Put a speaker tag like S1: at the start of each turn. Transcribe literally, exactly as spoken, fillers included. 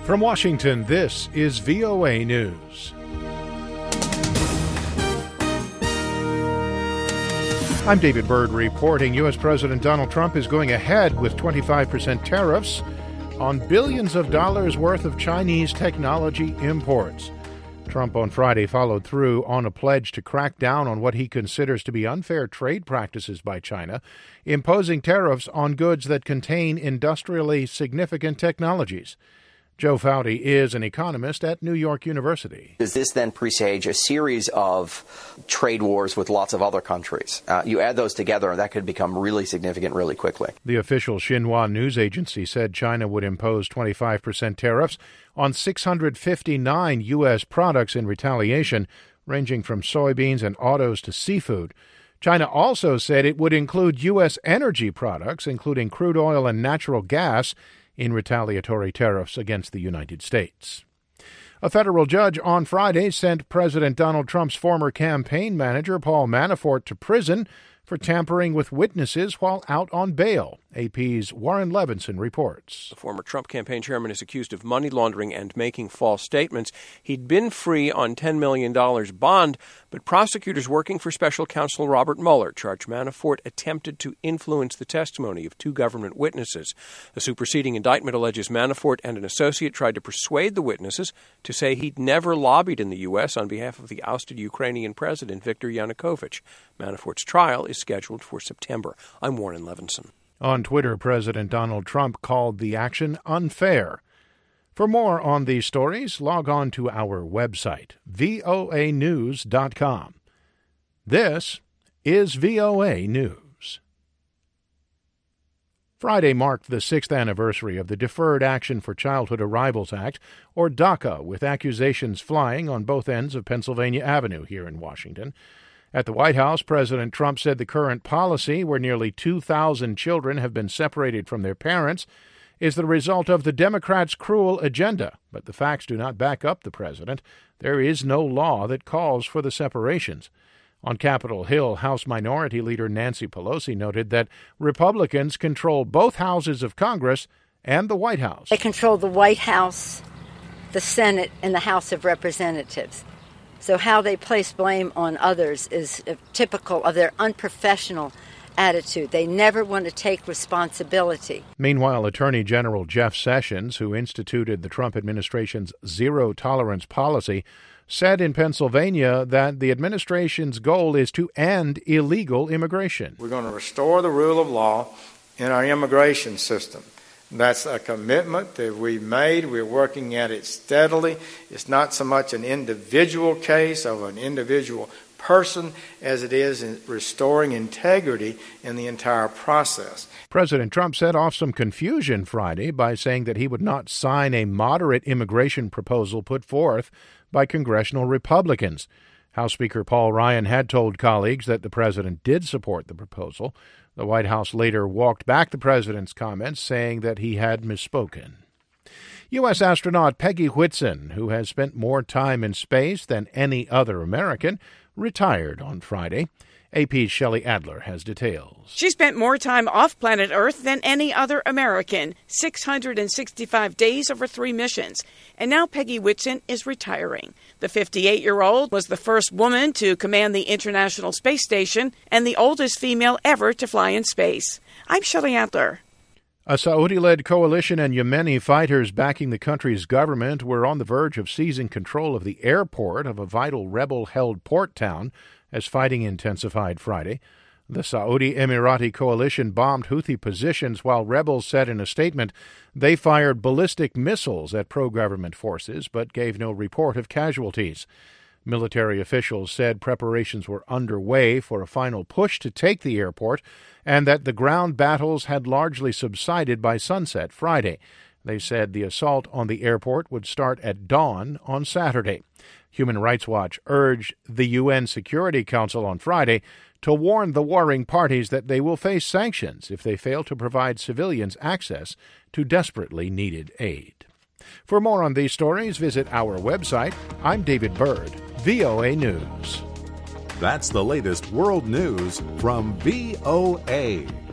S1: From Washington, this is V O A News. I'm David Byrd reporting U S. President Donald Trump is going ahead with twenty-five percent tariffs on billions of dollars worth of Chinese technology imports. Trump on Friday followed through on a pledge to crack down on what he considers to be unfair trade practices by China, imposing tariffs on goods that contain industrially significant technologies. Joe Foudy is an economist at New York University.
S2: Does this then presage a series of trade wars with lots of other countries? Uh, you add those together, and that could become really significant really quickly.
S1: The official Xinhua news agency said China would impose twenty-five percent tariffs on six hundred fifty-nine U S products in retaliation, ranging from soybeans and autos to seafood. China also said it would include U S energy products, including crude oil and natural gas, in retaliatory tariffs against the United States. A federal judge on Friday sent President Donald Trump's former campaign manager, Paul Manafort, to prison for tampering with witnesses while out on bail. A P's Warren Levinson reports.
S3: The former Trump campaign chairman is accused of money laundering and making false statements. He'd been free on ten million dollars bond, but prosecutors working for special counsel Robert Mueller charged Manafort attempted to influence the testimony of two government witnesses. The superseding indictment alleges Manafort and an associate tried to persuade the witnesses to say he'd never lobbied in the U S on behalf of the ousted Ukrainian president Viktor Yanukovych. Manafort's trial is scheduled for September. I'm Warren Levinson.
S1: On Twitter, President Donald Trump called the action unfair. For more on these stories, log on to our website, V O A news dot com. This is V O A News. Friday marked the sixth anniversary of the Deferred Action for Childhood Arrivals Act, or DACA, with accusations flying on both ends of Pennsylvania Avenue here in Washington. At the White House, President Trump said the current policy, where nearly two thousand children have been separated from their parents, is the result of the Democrats' cruel agenda. But the facts do not back up the president. There is no law that calls for the separations. On Capitol Hill, House Minority Leader Nancy Pelosi noted that Republicans control both houses of Congress and the White House.
S4: They control the White House, the Senate, and the House of Representatives. So how they place blame on others is typical of their unprofessional attitude. They never want to take responsibility.
S1: Meanwhile, Attorney General Jeff Sessions, who instituted the Trump administration's zero-tolerance policy, said in Pennsylvania that the administration's goal is to end illegal immigration.
S5: We're going to restore the rule of law in our immigration system. That's a commitment that we made. We're working at it steadily. It's not so much an individual case of an individual person as it is in restoring integrity in the entire process.
S1: President Trump set off some confusion Friday by saying that he would not sign a moderate immigration proposal put forth by congressional Republicans. House Speaker Paul Ryan had told colleagues that the president did support the proposal. The White House later walked back the president's comments, saying that he had misspoken. U S astronaut Peggy Whitson, who has spent more time in space than any other American, retired on Friday. A P's Shelley Adler has details.
S6: She spent more time off planet Earth than any other American, six hundred sixty-five days over three missions. And now Peggy Whitson is retiring. The fifty-eight-year-old was the first woman to command the International Space Station and the oldest female ever to fly in space. I'm Shelley Adler.
S1: A Saudi-led coalition and Yemeni fighters backing the country's government were on the verge of seizing control of the airport of a vital rebel-held port town as fighting intensified Friday. The Saudi Emirati coalition bombed Houthi positions while rebels said in a statement they fired ballistic missiles at pro-government forces but gave no report of casualties. Military officials said preparations were underway for a final push to take the airport and that the ground battles had largely subsided by sunset Friday. They said the assault on the airport would start at dawn on Saturday. Human Rights Watch urged the U N Security Council on Friday to warn the warring parties that they will face sanctions if they fail to provide civilians access to desperately needed aid. For more on these stories, visit our website. I'm David Byrd, V O A News.
S7: That's the latest world news from V O A.